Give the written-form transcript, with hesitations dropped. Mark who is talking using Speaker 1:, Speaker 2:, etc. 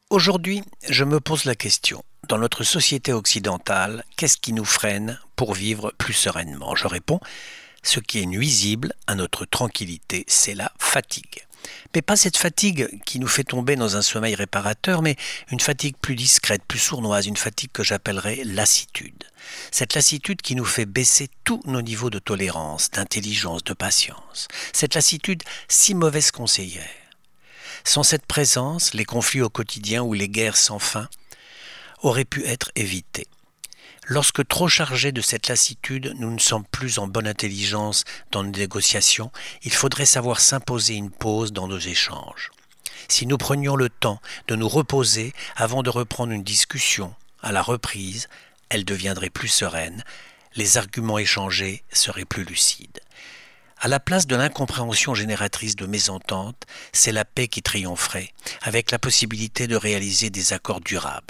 Speaker 1: Aujourd'hui, je me pose la question, dans notre société occidentale, qu'est-ce qui nous freine pour vivre plus sereinement? Je réponds, ce qui est nuisible à notre tranquillité, c'est la fatigue. Mais pas cette fatigue qui nous fait tomber dans un sommeil réparateur, mais une fatigue plus discrète, plus sournoise, une fatigue que j'appellerais lassitude. Cette lassitude qui nous fait baisser tous nos niveaux de tolérance, d'intelligence, de patience. Cette lassitude si mauvaise conseillère. Sans cette présence, les conflits au quotidien ou les guerres sans fin auraient pu être évités. Lorsque trop chargés de cette lassitude, nous ne sommes plus en bonne intelligence dans nos négociations, il faudrait savoir s'imposer une pause dans nos échanges. Si nous prenions le temps de nous reposer avant de reprendre une discussion, à la reprise, elle deviendrait plus sereine, les arguments échangés seraient plus lucides. À la place de l'incompréhension génératrice de mésententes, c'est la paix qui triompherait, avec la possibilité de réaliser des accords durables.